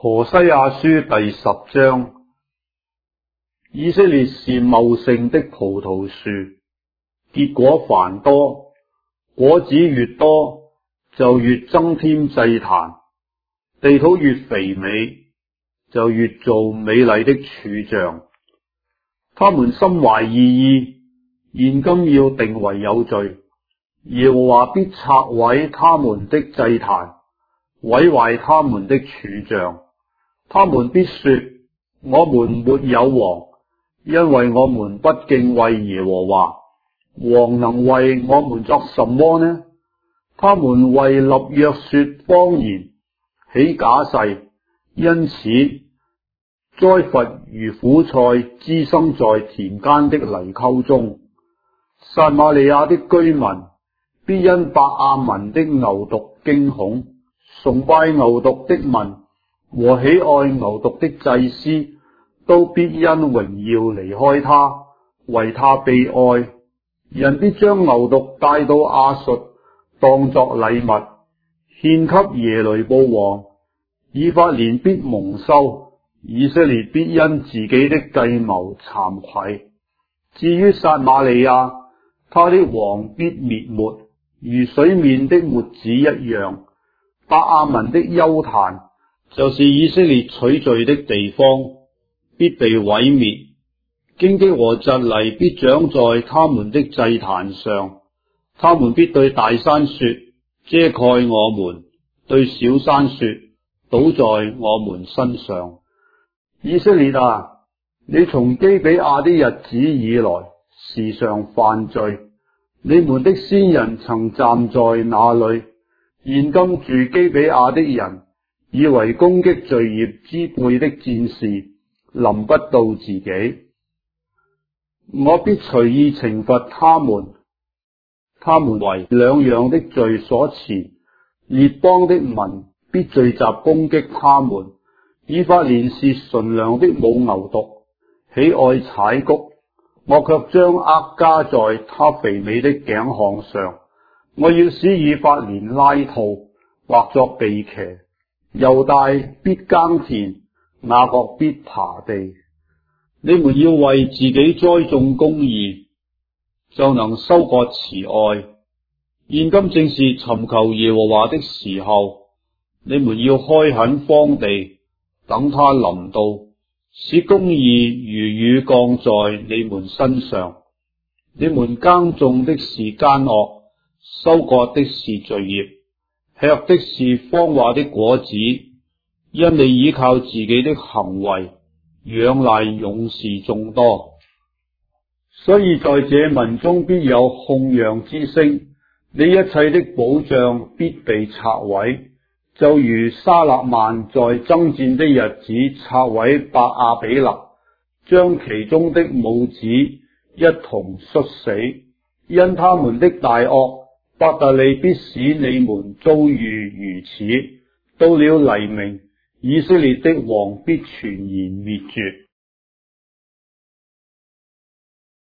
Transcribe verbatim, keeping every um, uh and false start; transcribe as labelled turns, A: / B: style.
A: 何西阿書第十章。以色列是茂盛的葡萄樹，結果繁多，果子越多，就越增添祭壇，地土越肥美，就越造美麗的柱像。他們心懷二意，現今要定為有罪。耶和華必拆毀他們的祭壇，毀壞他們的柱像。他們必說：我們沒有王，因為我們不敬畏耶和華。王能為我們作什麼呢？他們為立約說謊言，起假誓，因此災罰如苦菜滋生在田間的泥溝中。撒瑪利亞的居民必因伯亞文的牛犢驚恐，崇拜牛犢的民和喜愛牛犢的祭司都必因榮耀離開他，為他悲哀。人必將牛犢帶到亞述，當作禮物獻給耶雷布王。以法蓮必蒙羞，以色列必因自己的計謀慚愧。至於撒瑪利亞，他的王必滅沒，如水面的沫子一樣。伯亞文的邱壇，就是以色列取罪的地方，必被毀滅。荊棘和蒺藜必長在他們的祭壇上。他們必對大山說：遮蓋我們；對小山說：倒在我們身上。以色列啊，你從基比亞的日子以來，時常犯罪。你們的先人曾站在那裏，現今住基比亞的人，以為攻擊罪孽之輩的戰士臨不到自己。我必隨意懲罰他們，他們為兩樣的罪所纏，列邦的民必聚集攻擊他們。以法蓮是純良的母牛犢，喜愛踩谷，我卻將軛加在他肥美的頸項上。我要使以法蓮拉套，或作臂騎。猶大必耕田，雅各必耙地。你們要為自己栽種公義，就能收割慈愛。現今正是尋求耶和華的時候，你們要開墾荒地，等他臨到，使公義如雨降在你們身上。你們耕種的是奸惡，收割的是罪孽，吃的是謊話的果子，因你依靠自己的行為，仰賴勇士眾多。所以在這民中必有鬨嚷之聲，你一切的保障必被拆毀，就如沙勒曼在爭戰的日子拆毀伯亞比勒，將其中的母子一同摔死。因他們的大惡，伯特利必使你們遭遇如此。到了黎明，以色列的王必全然滅絕。